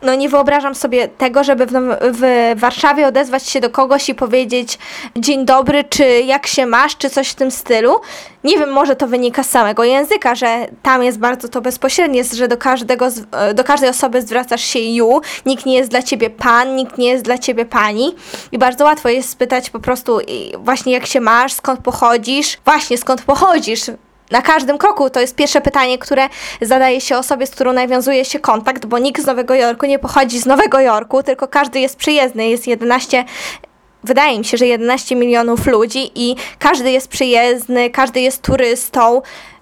No nie wyobrażam sobie tego, żeby w Warszawie odezwać się do kogoś i powiedzieć dzień dobry, czy jak się masz, czy coś w tym stylu. Nie wiem, może to wynika z samego języka, że tam jest bardzo to bezpośrednie, że do każdej osoby zwracasz się you, nikt nie jest dla ciebie pan, nikt nie jest dla ciebie pani i bardzo łatwo jest spytać po prostu właśnie jak się masz, skąd pochodzisz, właśnie skąd pochodzisz. Na każdym kroku to jest pierwsze pytanie, które zadaje się osobie, z którą nawiązuje się kontakt, bo nikt z Nowego Jorku nie pochodzi z Nowego Jorku, tylko każdy jest przyjezdny, jest 11, wydaje mi się, że 11 milionów ludzi i każdy jest przyjezdny, każdy jest turystą.